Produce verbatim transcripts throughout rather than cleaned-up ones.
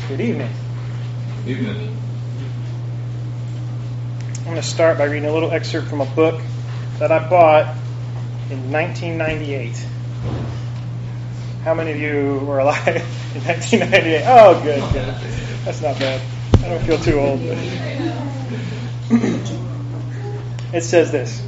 Good evening. Evening. I'm going to start by reading a little excerpt from a book that I bought in nineteen ninety-eight. How many of you were alive in nineteen ninety-eight? Oh, good, good. That's not bad. I don't feel too old. It says this.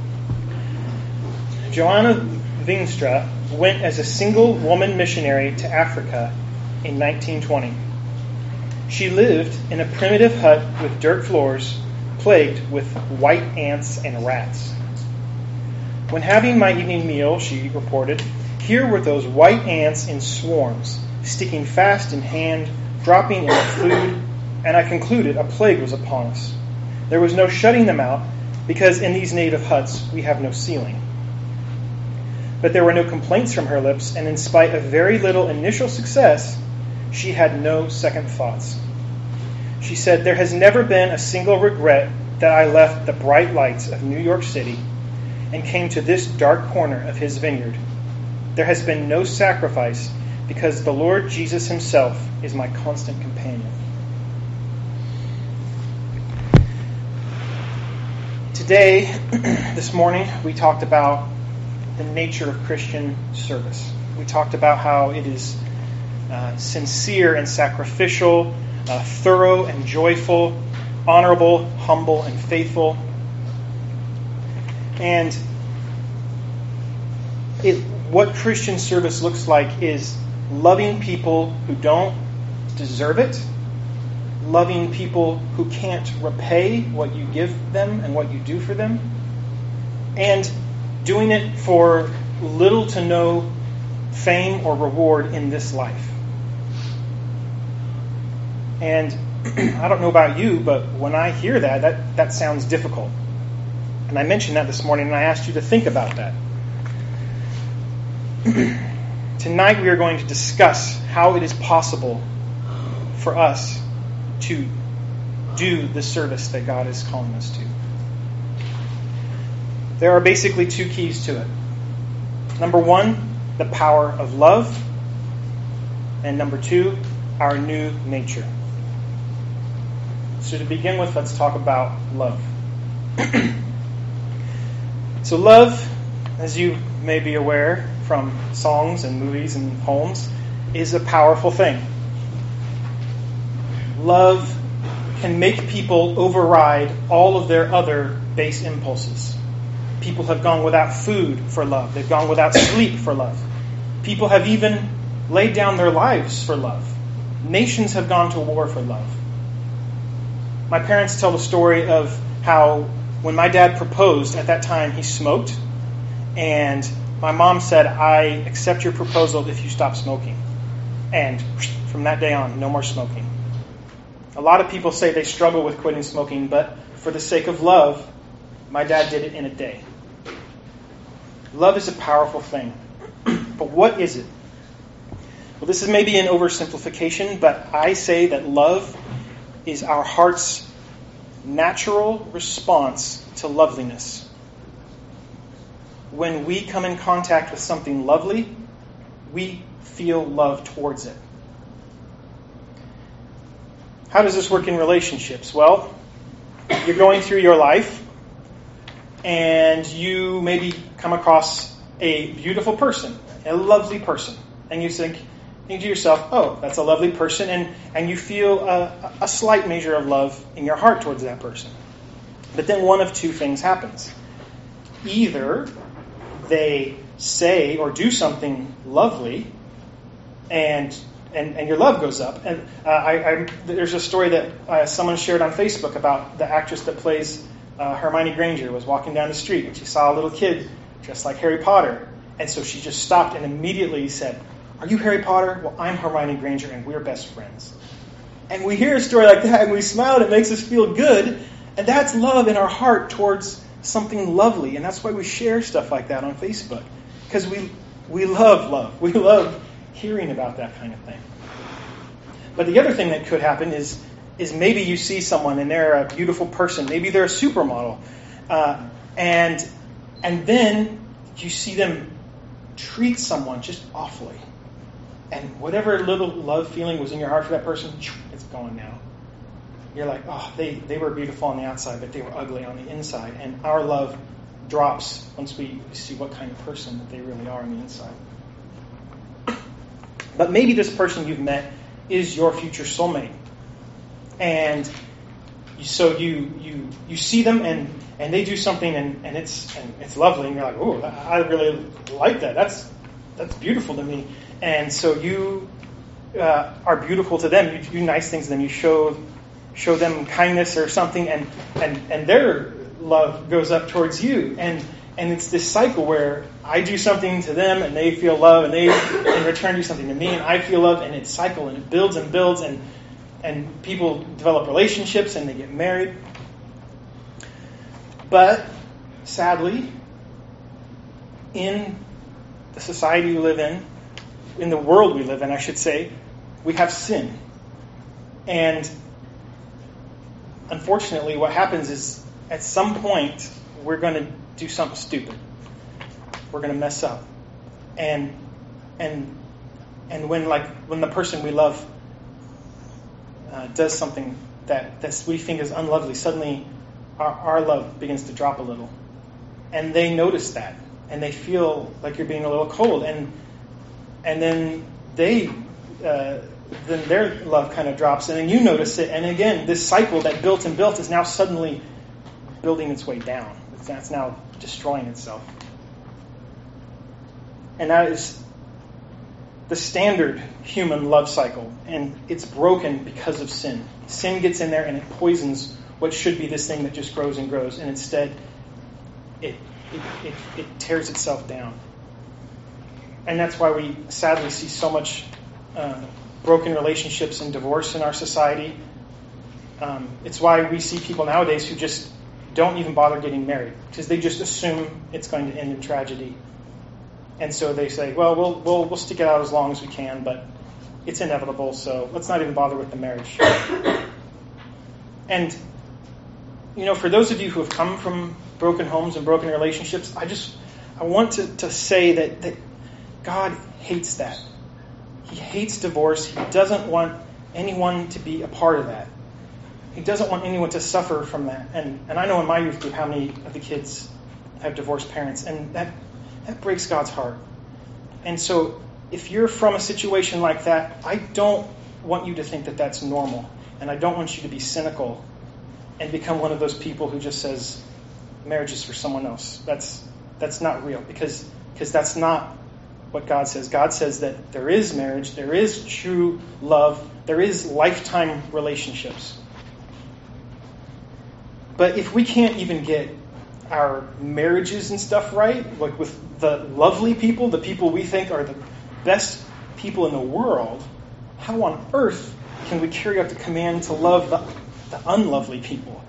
Johanna Veenstra went as a single woman missionary to Africa in nineteen twenty. She lived in a primitive hut with dirt floors, plagued with white ants and rats. When having my evening meal, she reported, here were those white ants in swarms, sticking fast in hand, dropping in the food, and I concluded a plague was upon us. There was no shutting them out, because in these native huts we have no ceiling. But there were no complaints from her lips, and in spite of very little initial success, she had no second thoughts. She said, there has never been a single regret that I left the bright lights of New York City and came to this dark corner of his vineyard. There has been no sacrifice because the Lord Jesus himself is my constant companion. Today, this morning, we talked about the nature of Christian service. We talked about how it is uh, sincere and sacrificial, uh, thorough and joyful, honorable, humble, and faithful. And it, what Christian service looks like is loving people who don't deserve it, loving people who can't repay what you give them and what you do for them, and doing it for little to no fame or reward in this life. And I don't know about you, but when I hear that, that, that sounds difficult. And I mentioned that this morning, and I asked you to think about that. Tonight we are going to discuss how it is possible for us to do the service that God is calling us to. There are basically two keys to it. Number one, the power of love. And number two, our new nature. So to begin with, let's talk about love. So love, as you may be aware from songs and movies and poems, is a powerful thing. Love can make people override all of their other base impulses. People have gone without food for love. They've gone without sleep for love. People have even laid down their lives for love. Nations have gone to war for love. My parents tell the story of how when my dad proposed, at that time he smoked, and my mom said, I accept your proposal if you stop smoking. And from that day on, no more smoking. A lot of people say they struggle with quitting smoking, but for the sake of love, my dad did it in a day. Love is a powerful thing. But what is it? Well, this is maybe an oversimplification, but I say that love is our heart's natural response to loveliness. When we come in contact with something lovely, we feel love towards it. How does this work in relationships? Well, you're going through your life and you maybe come across a beautiful person, a lovely person, and you think, think to yourself, oh, that's a lovely person, and, and you feel a, a slight measure of love in your heart towards that person. But then one of two things happens. Either they say or do something lovely, and and, and your love goes up. And uh, I, I, there's a story that uh, someone shared on Facebook about the actress that plays uh, Hermione Granger was walking down the street, and she saw a little kid dressed like Harry Potter. And so she just stopped and immediately said, are you Harry Potter? Well, I'm Hermione Granger, and we're best friends. And we hear a story like that, and we smile, and it makes us feel good. And that's love in our heart towards something lovely. And that's why we share stuff like that on Facebook. Because we we love love. We love hearing about that kind of thing. But the other thing that could happen is, is maybe you see someone, and they're a beautiful person. Maybe they're a supermodel. Uh, and and then you see them treat someone just awfully. and whatever little love feeling was in your heart for that person, it's gone now. You're like, oh, they, they were beautiful on the outside, but they were ugly on the inside. And our love drops once we see what kind of person that they really are on the inside. But maybe this person you've met is your future soulmate. And so you you you see them and, and they do something and, and it's and it's lovely and you're like, oh, I really like that. That's that's beautiful to me. And so you uh, are beautiful to them. You do nice things to them. You show show them kindness or something, and, and, and their love goes up towards you. And and it's this cycle where I do something to them and they feel love, and they in return do something to me and I feel love, and it's cycle and it builds and builds, and and people develop relationships and they get married. But sadly, in the society we live in, in the world we live in, I should say, we have sin. And unfortunately, what happens is at some point, we're going to do something stupid. We're going to mess up. And and and when like when the person we love uh, does something that, that we think is unlovely, suddenly our, our love begins to drop a little. And they notice that. And they feel like you're being a little cold. And and then they uh, then their love kind of drops. And then you notice it. And again, this cycle that built and built is now suddenly building its way down. It's now destroying itself. And that is the standard human love cycle. And it's broken because of sin. Sin gets in there and it poisons what should be this thing that just grows and grows. And instead, it it, it, it tears itself down. And that's why we sadly see so much uh, broken relationships and divorce in our society. Um, it's why we see people nowadays who just don't even bother getting married, because they just assume it's going to end in tragedy. And so they say, well, we'll we'll we'll stick it out as long as we can, but it's inevitable, so let's not even bother with the marriage. And, you know, for those of you who have come from broken homes and broken relationships, I just, I want to, to say that, that God hates that. He hates divorce. He doesn't want anyone to be a part of that. He doesn't want anyone to suffer from that. And and I know in my youth group how many of the kids have divorced parents, and that, that breaks God's heart. And so if you're from a situation like that, I don't want you to think that that's normal. And I don't want you to be cynical and become one of those people who just says, marriage is for someone else. That's that's not real, because because that's not what God says. God says that there is marriage, there is true love, there is lifetime relationships. But if we can't even get our marriages and stuff right, like with the lovely people, the people we think are the best people in the world, how on earth can we carry out the command to love the, the unlovely people?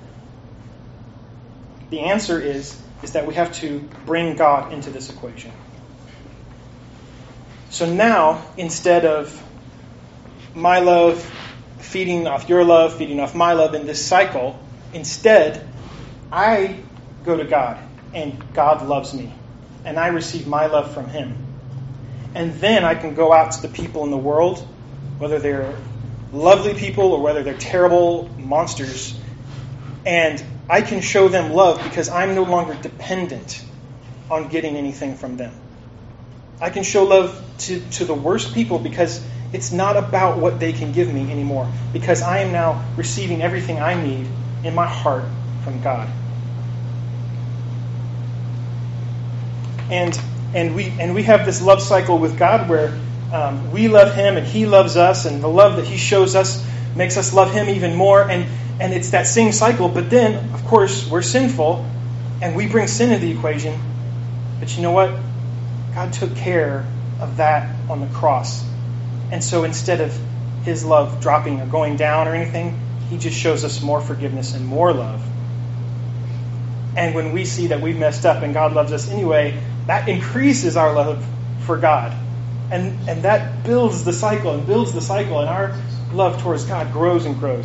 The answer is, is that we have to bring God into this equation. So now, instead of my love feeding off your love, feeding off my love in this cycle, instead, I go to God, and God loves me, and I receive my love from Him. And then I can go out to the people in the world, whether they're lovely people or whether they're terrible monsters, and I can show them love because I'm no longer dependent on getting anything from them. I can show love to, to the worst people because it's not about what they can give me anymore, because I am now receiving everything I need in my heart from God. And and we and we have this love cycle with God where um, we love Him and He loves us, and the love that He shows us makes us love Him even more. And, and it's that same cycle. But then, of course, we're sinful, and we bring sin into the equation. But you know what? God took care of that on the cross. And so instead of His love dropping or going down or anything, He just shows us more forgiveness and more love. And when we see that we've messed up and God loves us anyway, that increases our love for God. And and that builds the cycle and builds the cycle, and our love towards God grows and grows.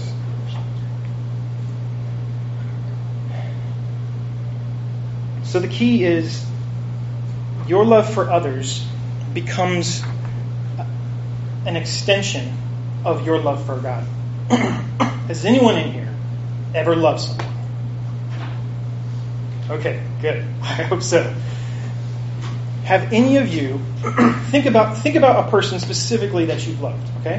So the key is your love for others becomes an extension of your love for God? Has anyone in here ever loved someone? Okay, good. I hope so. Have any of you think about think about a person specifically that you've loved, okay?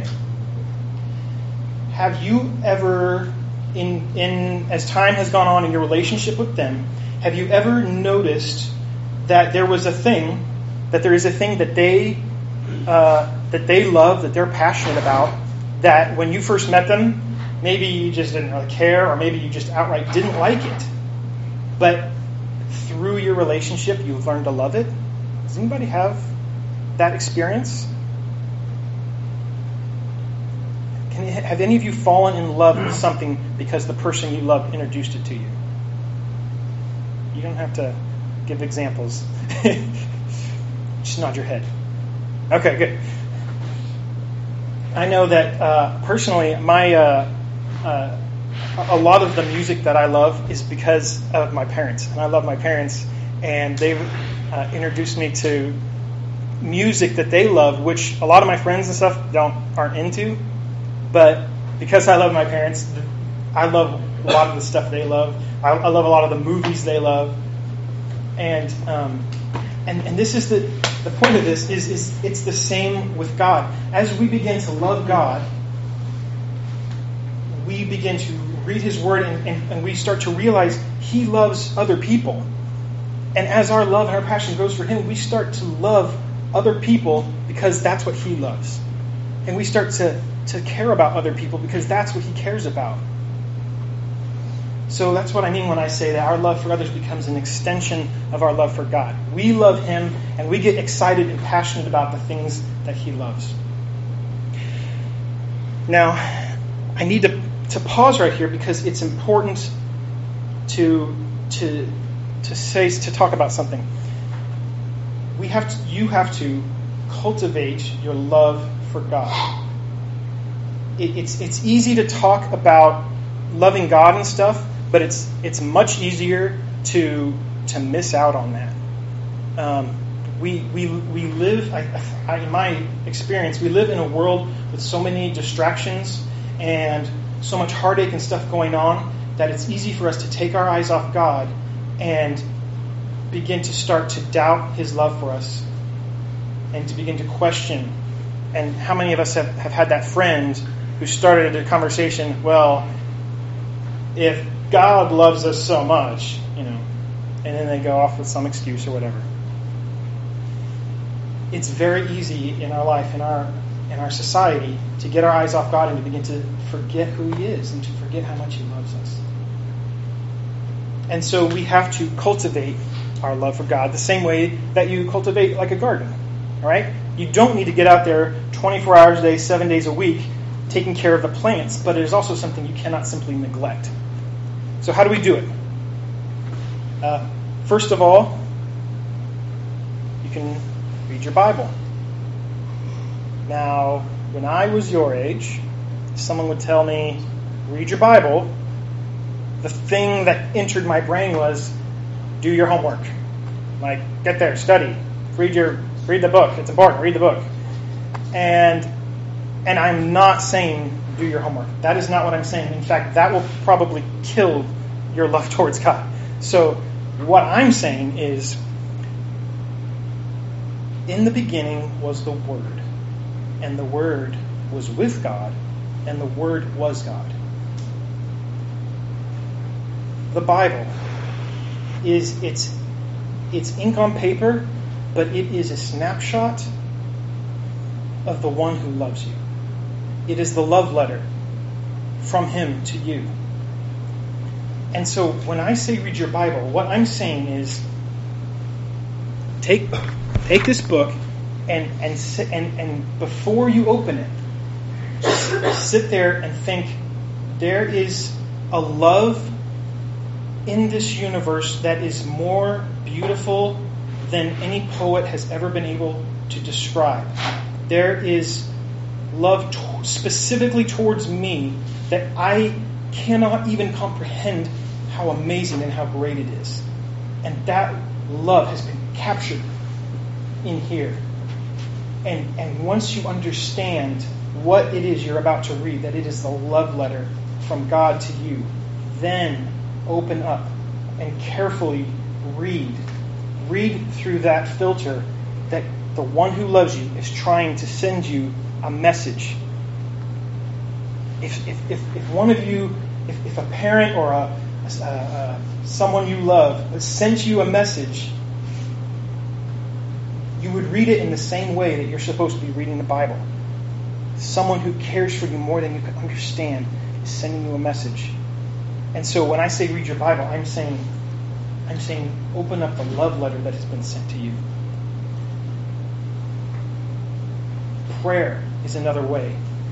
Have you ever in in as time has gone on in your relationship with them, have you ever noticed that there was a thing, that there is a thing that they uh, that they love, that they're passionate about, that when you first met them, maybe you just didn't really care, or maybe you just outright didn't like it, but through your relationship you've learned to love it? Does anybody have that experience? Can, have any of you fallen in love with something because the person you love introduced it to you? You don't have to give examples. Just nod your head. Okay, good. I know that uh, personally, my uh, uh, a lot of the music that I love is because of my parents, and I love my parents, and they've uh, introduced me to music that they love, which a lot of my friends and stuff don't aren't into. But because I love my parents, I love a lot of the stuff they love. I, I love a lot of the movies they love, and um, and and this is the the point of this is is it's the same with God. As we begin to love God, we begin to read His Word, and, and, and we start to realize He loves other people. And as our love and our passion grows for Him, we start to love other people because that's what He loves. And we start to, to care about other people because that's what He cares about. So that's what I mean when I say that our love for others becomes an extension of our love for God. We love Him, and we get excited and passionate about the things that He loves. Now, I need to, to pause right here because it's important to to to say to talk about something. We have to, you have to cultivate your love for God. It, it's it's easy to talk about loving God and stuff, but it's it's much easier to to miss out on that. Um, we we we live, I, I, in my experience, we live in a world with so many distractions and so much heartache and stuff going on that it's easy for us to take our eyes off God and begin to start to doubt His love for us and to begin to question. And how many of us have, have had that friend who started a conversation, well, if God loves us so much, you know, and then they go off with some excuse or whatever. It's very easy in our life, in our in our society, to get our eyes off God and to begin to forget who He is and to forget how much He loves us. And so we have to cultivate our love for God the same way that you cultivate like a garden. All right? You don't need to get out there twenty-four hours a day, seven days a week, taking care of the plants, but it is also something you cannot simply neglect. So how do we do it? Uh, first of all, you can read your Bible. Now, when I was your age, someone would tell me, read your Bible. The thing that entered my brain was, do your homework. Like, get there, study, read your read the book. It's important. Read the book. And and I'm not saying do your homework. That is not what I'm saying. In fact, that will probably kill your love towards God. So what I'm saying is, in the beginning was the Word, and the Word was with God, and the Word was God. The Bible is it's it's ink on paper, but it is a snapshot of the one who loves you. It is the love letter from Him to you. And so when I say read your Bible, what I'm saying is take take this book and and sit, and, and before you open it, just sit there and think, there is a love in this universe that is more beautiful than any poet has ever been able to describe. There is love to- specifically towards me that I cannot even comprehend how amazing and how great it is. And that love has been captured in here. And, and once you understand what it is you're about to read, that it is the love letter from God to you, then open up and carefully read. Read through that filter that the one who loves you is trying to send you a message. If, if, if, if one of you, if, if a parent or a, a, a someone you love sent you a message, you would read it in the same way that you're supposed to be reading the Bible. Someone who cares for you more than you can understand is sending you a message. And so when I say read your Bible, I'm saying, I'm saying open up the love letter that has been sent to you. Prayer is another way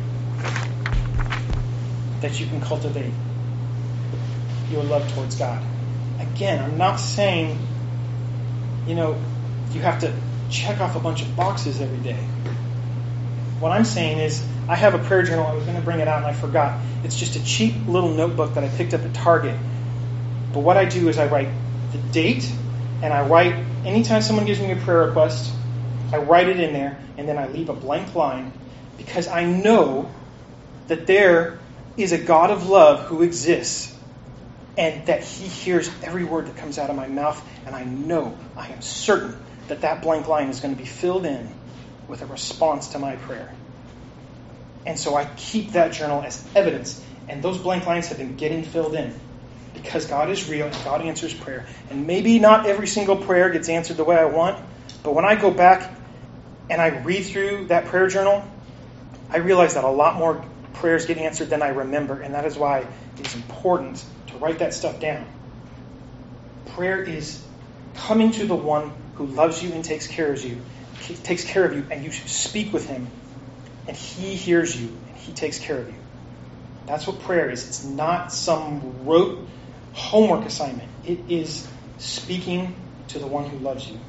that you can cultivate your love towards God. Again, I'm not saying, you know, you have to check off a bunch of boxes every day. What I'm saying is, I have a prayer journal. I was going to bring it out and I forgot. It's just a cheap little notebook that I picked up at Target. But what I do is I write the date, and I write, anytime someone gives me a prayer request, I write it in there, and then I leave a blank line, because I know that there is a God of love who exists, and that He hears every word that comes out of my mouth, and I know, I am certain, that that blank line is going to be filled in with a response to my prayer. And so I keep that journal as evidence, and those blank lines have been getting filled in, because God is real and God answers prayer. And maybe not every single prayer gets answered the way I want, but when I go back and I read through that prayer journal, I realize that a lot more prayers get answered than I remember, and that is why it is important to write that stuff down. Prayer is coming to the one who loves you and takes care of you, takes care of you, and you speak with Him, and He hears you and He takes care of you. That's what prayer is. It's not some rote homework assignment. It is speaking to the one who loves you.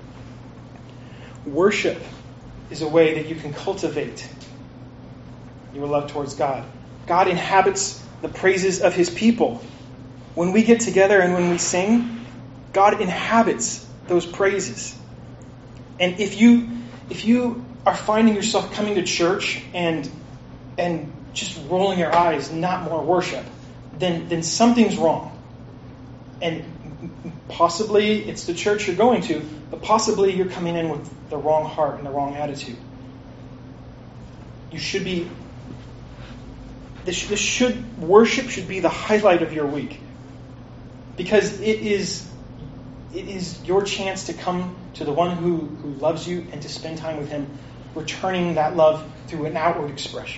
Worship is a way that you can cultivate your love towards God. God inhabits the praises of His people. When we get together and when we sing, God inhabits those praises. And if you if you are finding yourself coming to church and and just rolling your eyes, not more worship, then then something's wrong. And possibly it's the church you're going to, but possibly you're coming in with the wrong heart and the wrong attitude. You should be This, this should worship should be the highlight of your week, because it is it is your chance to come to the one who, who loves you and to spend time with Him, returning that love through an outward expression.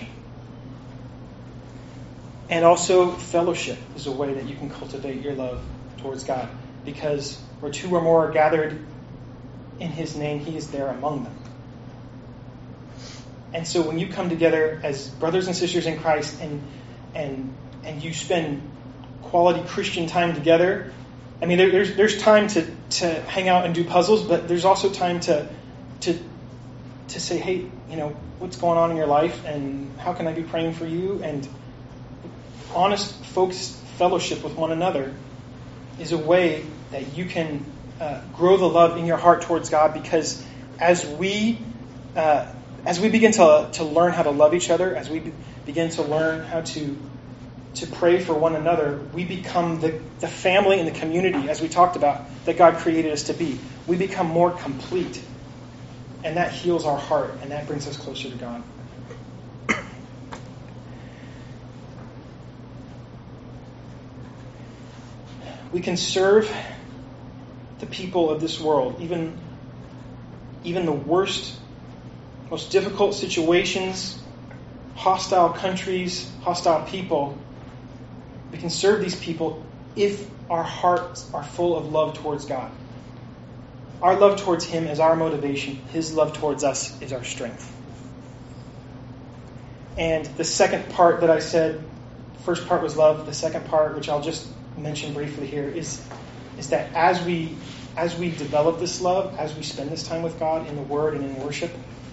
And also fellowship is a way that you can cultivate your love towards God, because where two or more are gathered in His name, He is there among them. And so when you come together as brothers and sisters in Christ and and and you spend quality Christian time together, I mean, there, there's there's time to, to hang out and do puzzles, but there's also time to to to say, hey, you know, what's going on in your life, and how can I be praying for you? And honest, focused fellowship with one another is a way that you can uh, grow the love in your heart towards God, because as we uh, As we begin to to learn how to love each other, as we be, begin to learn how to to pray for one another, we become the, the family and the community, as we talked about, that God created us to be. We become more complete. And that heals our heart, and that brings us closer to God. We can serve the people of this world, even, even the worst, most difficult situations, hostile countries, hostile people. We can serve these people if our hearts are full of love towards God. Our love towards Him is our motivation. His love towards us is our strength. And the second part that I said, first part was love. The second part, which I'll just mention briefly here, is, is that as we as we develop this love, as we spend this time with God in the Word and in worship,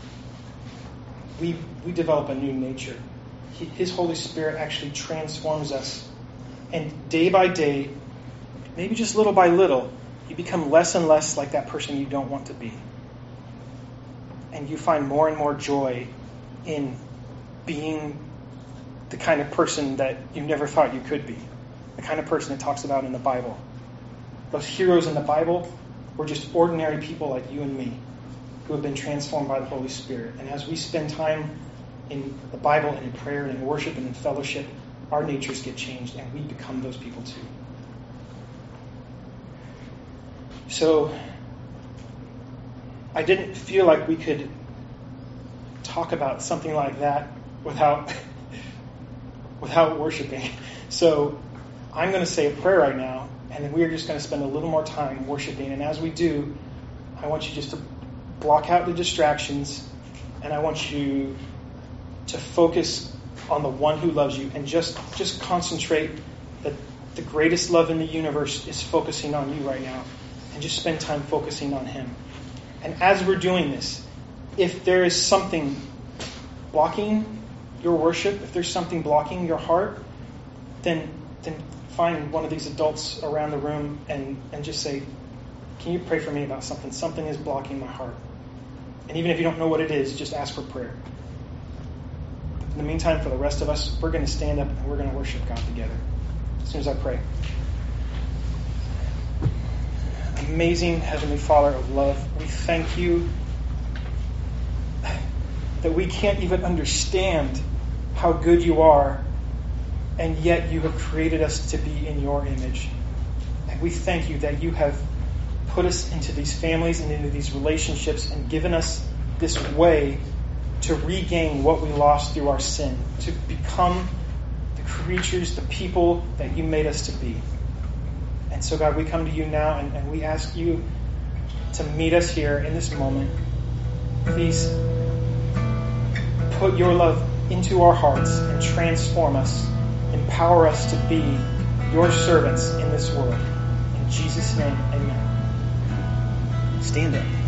we we develop a new nature. He, His Holy Spirit actually transforms us. And day by day, maybe just little by little, you become less and less like that person you don't want to be. and you find more and more joy in being the kind of person that you never thought you could be, the kind of person it talks about in the Bible. Those heroes in the Bible were just ordinary people like you and me who have been transformed by the Holy Spirit. And as we spend time in the Bible and in prayer and in worship and in fellowship, our natures get changed and we become those people too. So I didn't feel like we could talk about something like that without without worshiping. So I'm going to say a prayer right now, and then we're just going to spend a little more time worshiping. And as we do, I want you just to block out the distractions, and I want you to focus on the one who loves you, and just, just concentrate that the greatest love in the universe is focusing on you right now, and just spend time focusing on him. And as we're doing this, if there is something blocking your worship, if there's something blocking your heart, then then find one of these adults around the room and, and just say, can you pray for me about something? Something is blocking my heart. And even if you don't know what it is, just ask for prayer. In the meantime, for the rest of us, we're going to stand up and we're going to worship God together as soon as I pray. Amazing Heavenly Father of love, we thank you that we can't even understand how good you are, and yet you have created us to be in your image. And we thank you that you have put us into these families and into these relationships and given us this way to regain what we lost through our sin, to become the creatures, the people that you made us to be. And so, God, we come to you now and, and we ask you to meet us here in this moment. Please put your love into our hearts and transform us. Empower us to be your servants in this world. In Jesus' name, amen. Stand up.